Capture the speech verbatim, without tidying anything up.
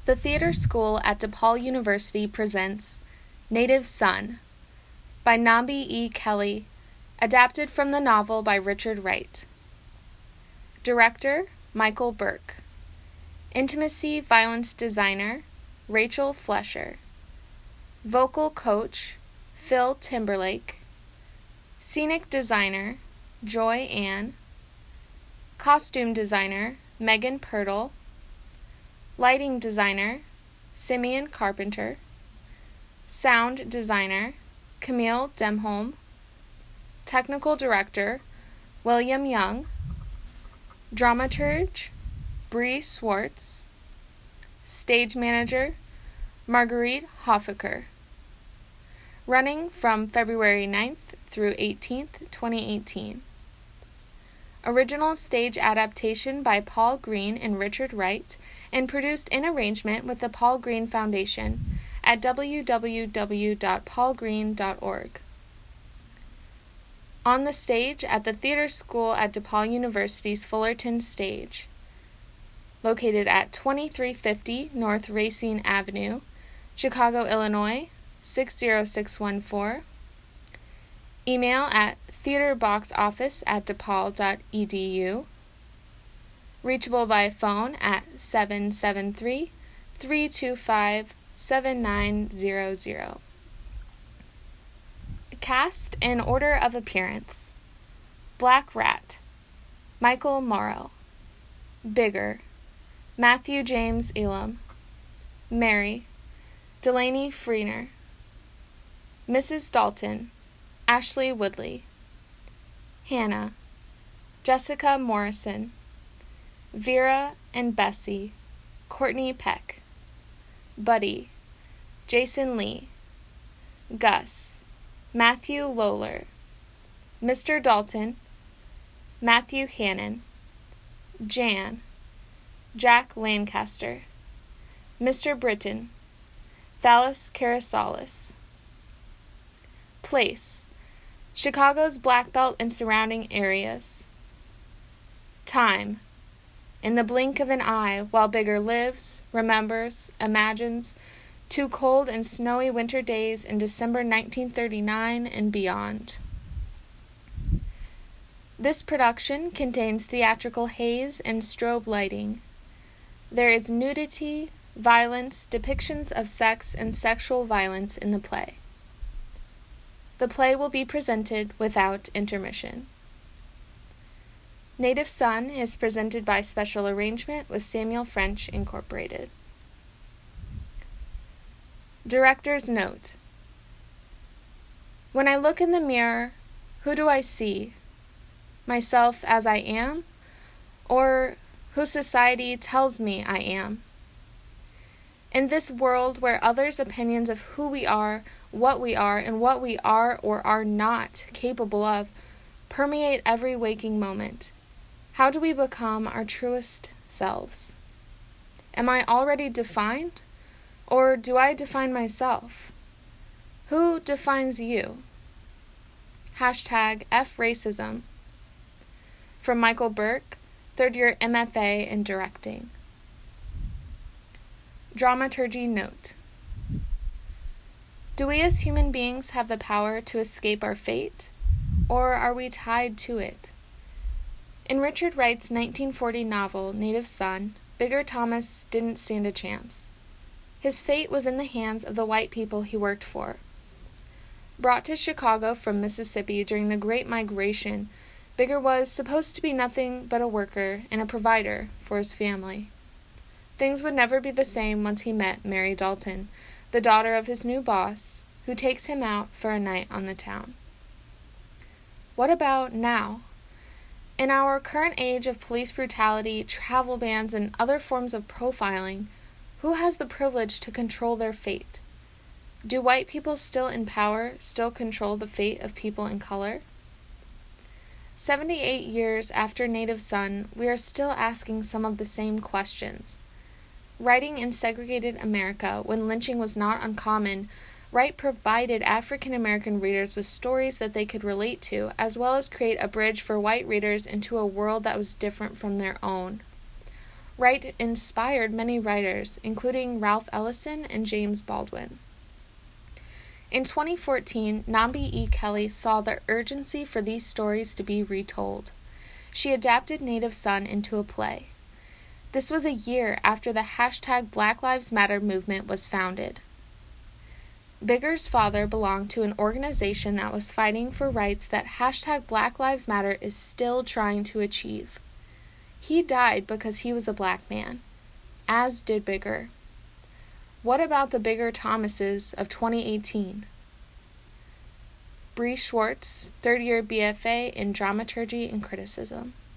The Theater School at DePaul University presents Native Son by Nambi E. Kelly, adapted from the novel by Richard Wright. Director, Michael Burke. Intimacy Violence Designer, Rachel Flesher. Vocal Coach, Phil Timberlake. Scenic Designer, Joy Ann. Costume Designer, Megan Pirtle. Lighting Designer, Simeon Carpenter. Sound Designer, Camille Demholm. Technical Director, William Young. Dramaturge, Bree Swartz. Stage Manager, Marguerite Hoffaker. Running from February ninth through eighteenth, twenty eighteen. Original stage adaptation by Paul Green and Richard Wright, and produced in arrangement with the Paul Green Foundation at w w w dot paul green dot org. On the stage at the Theater School at DePaul University's Fullerton Stage, located at twenty-three fifty North Racine Avenue, Chicago, Illinois, six zero six one four. Email at theaterboxoffice at depaul dot e d u. Reachable by phone at seven seven three, three two five, seven nine zero zero. Cast in order of appearance: Black Rat, Michael Morrow. Bigger, Matthew James Elam. Mary, Delaney Freener. Missus Dalton, Ashley Woodley. Hannah, Jessica Morrison. Vera and Bessie, Courtney Peck. Buddy, Jason Lee. Gus, Matthew Lowler. Mister Dalton, Matthew Hannon. Jan, Jack Lancaster. Mister Britton, Thalis Karasalis. Place, Chicago's Black Belt and surrounding areas. Time, in the blink of an eye, while Bigger lives, remembers, imagines, two cold and snowy winter days in December nineteen thirty-nine and beyond. This production contains theatrical haze and strobe lighting. There is nudity, violence, depictions of sex and sexual violence in the play. The play will be presented without intermission. Native Son is presented by special arrangement with Samuel French, Incorporated. Director's Note: When I look in the mirror, who do I see? Myself as I am, or who society tells me I am? In this world where others' opinions of who we are, what we are, and what we are or are not capable of permeate every waking moment, how do we become our truest selves? Am I already defined, or do I define myself? Who defines you? Hashtag F Racism. From Michael Burke, third year M F A in Directing. Dramaturgy Note: Do we as human beings have the power to escape our fate, or are we tied to it? In Richard Wright's nineteen forty novel, Native Son, Bigger Thomas didn't stand a chance. His fate was in the hands of the white people he worked for. Brought to Chicago from Mississippi during the Great Migration, Bigger was supposed to be nothing but a worker and a provider for his family. Things would never be the same once he met Mary Dalton, the daughter of his new boss, who takes him out for a night on the town. What about now? In our current age of police brutality, travel bans, and other forms of profiling, who has the privilege to control their fate? Do white people still in power still control the fate of people in color? Seventy-eight years after Native Son, we are still asking some of the same questions. Writing in segregated America, when lynching was not uncommon, Wright provided African American readers with stories that they could relate to, as well as create a bridge for white readers into a world that was different from their own. Wright inspired many writers, including Ralph Ellison and James Baldwin. In twenty fourteen, Nambi E. Kelly saw the urgency for these stories to be retold. She adapted Native Son into a play. This was a year after the hashtag Black Lives Matter movement was founded. Bigger's father belonged to an organization that was fighting for rights that hashtag Black Lives Matter is still trying to achieve. He died because he was a black man, as did Bigger. What about the Bigger Thomases of twenty eighteen? Bree Schwartz, third year B F A in Dramaturgy and Criticism.